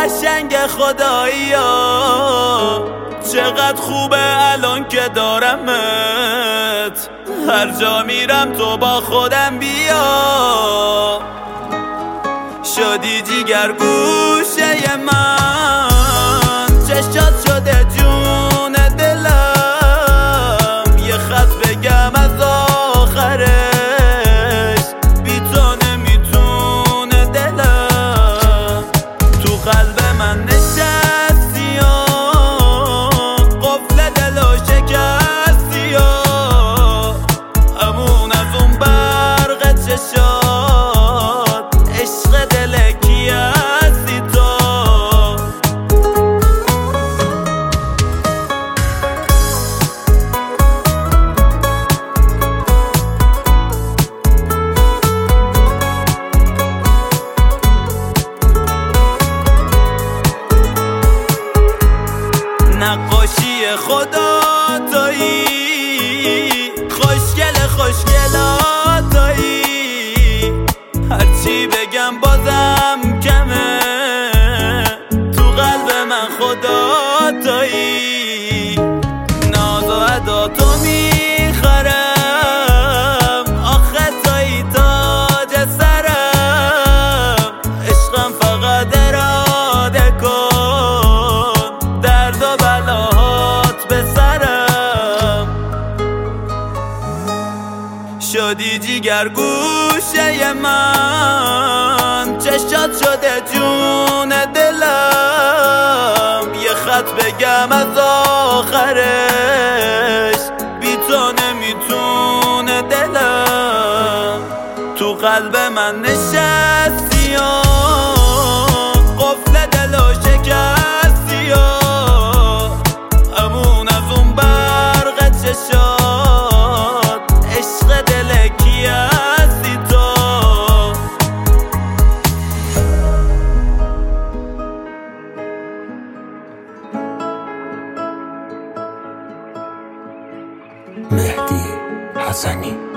قشنگ خدایی ها، چقدر خوبه الان که دارمت، هر جا میرم تو با خودم بیا. شدی جیگر گوشه من، چشات شده جون دلم، یه خط بگم از آخرش، بی تو نمیتونه دلم. تو قلب من نشستی و قفل دلو شکستی و امون از اون برق چشات، عشق دل کی هستی تو. نقاشی خدا تویی، خوشگل خوشگلاتایی، هرچی بگم بازم کمه، تو قلب من خدا تویی. ناز و ادا تو میخرم، آخه تویی تاج سرم، عشقم فقط اراده کن، درد و بلاهات به سرم. شدی جیگر گوشه من، چشات شده جون دلم، یه خط بگم از آخرش، بی تو نمیتونه دلم. تو قلب من نشستی و قفل دلو شکستی و امون از اون برق چشات، عشق دل کی هستی تو. مهدی حسنی.